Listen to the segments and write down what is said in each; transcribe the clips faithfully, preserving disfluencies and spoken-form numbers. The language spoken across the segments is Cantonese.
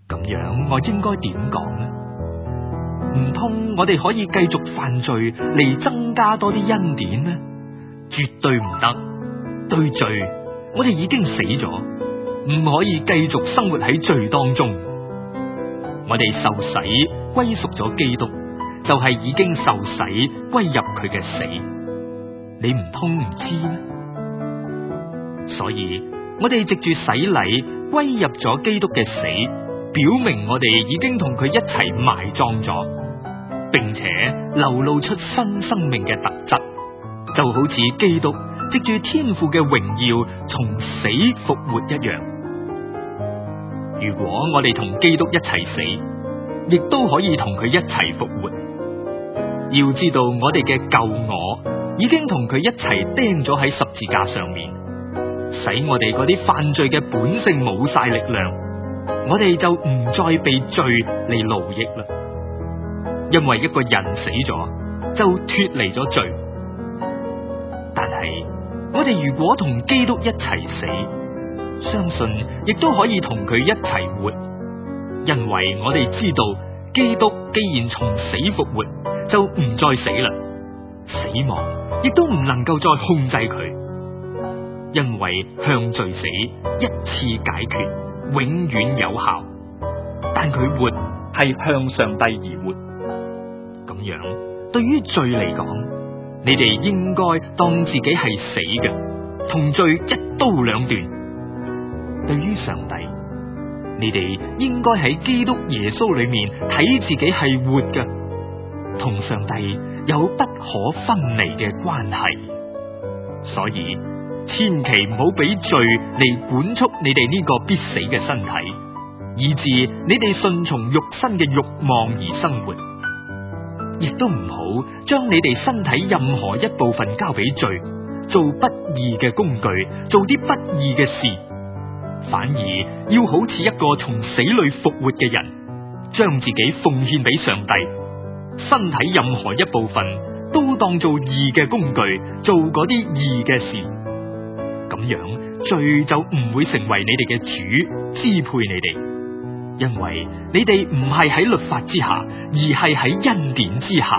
咁樣我應該點講呢？唔通我哋可以繼續犯罪嚟增加多啲恩典呢？絕對唔得。對罪，我哋已經死咗，唔可以繼續生活喺罪當中。我哋受洗歸屬咗基督，就係已經受洗歸入佢嘅死。你唔通唔知咩？所以我哋藉住洗禮歸入咗基督嘅死，表明我哋已經同佢一齊埋葬咗，並且流露出新生命嘅特質，就好似基督藉住天父嘅榮耀從死復活一樣。如果我哋同基督一齊死，亦都可以同佢一齊復活。要知道我哋嘅舊我已經同佢一齊釘咗喺十字架上面，使我哋嗰啲犯罪嘅本性冇晒力量，我哋就唔再被罪嚟奴役啦。因為一個人死咗，就脫離咗罪。但係我哋如果同基督一齊死，相信亦都可以同佢一齊活，因為我哋知道基督既然從死復活，就唔再死啦，死亡亦都唔能夠再控制佢，因為向罪死一次解決，永遠有效。但佢活係向上帝而活。咁樣對於罪嚟講，你哋應該當自己係死嘅，同罪一刀兩斷。對於上帝，你哋應該喺基督耶穌裏面睇自己係活嘅，同上帝有不可分離嘅關係。所以千祈唔好俾罪嚟管束你哋呢個必死嘅身體，以致你哋順從肉身嘅慾望而生活。亦都唔好將你哋身體任何一部分交俾罪，做不義嘅工具，做啲不義嘅事。反而要好似一個從死裏復活嘅人，將自己奉獻俾上帝，身體任何一部分都當做義嘅工具，做嗰啲義嘅事。咁樣罪就唔會成為你哋嘅主，支配你哋。因為你哋唔係喺律法之下，而係喺恩典之下。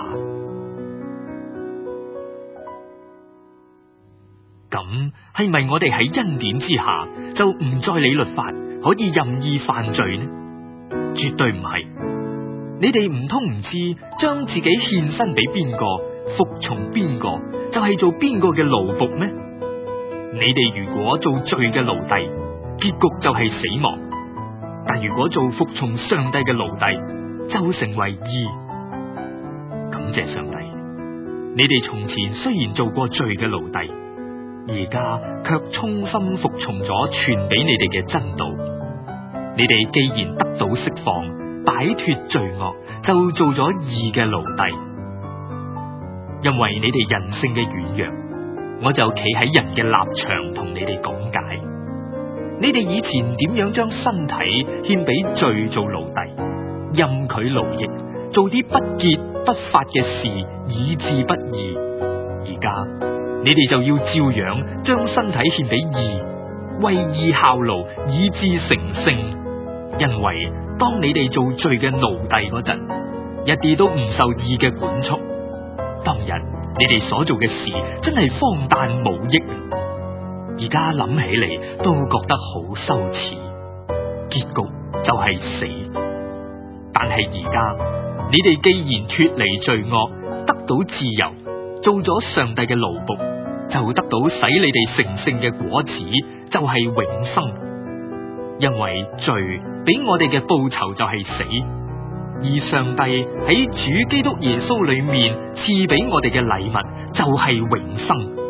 咁係咪我哋喺恩典之下就唔再理律法，可以任意犯罪呢？絕對唔係。你哋唔通唔知將自己獻身俾邊個，服從邊個，就係做邊個嘅奴僕咩？你哋如果做罪嘅奴隸，結局就係死亡。但如果做服從上帝嘅奴隸，就成為義。感謝上帝，你哋從前雖然做過罪嘅奴隸，而家卻衷心服從咗傳俾你哋嘅真道。你哋既然得到釋放，擺脫罪惡，就做咗義嘅奴隸。因為你哋人性嘅軟弱，我就企喺人嘅立場同你哋講解。你哋以前點樣將身體獻俾罪做奴隸，任佢奴役，做啲不潔不法嘅事，以致不義。而家你哋就要照樣將身體獻俾義，為義效勞，以致成聖。因為當你哋做罪嘅奴隸嗰陣，一啲都唔受義嘅管束。當日你哋所做嘅事真係荒誕無益。而家諗起嚟都覺得好羞恥，結局就係死。但係而家你哋既然脫離罪惡，得到自由，做咗上帝嘅奴僕，就得到使你哋成聖嘅果子，就係永生。因為罪俾我哋嘅報酬就係死，而上帝喺主基督耶穌裏面賜俾我哋嘅禮物就係永生。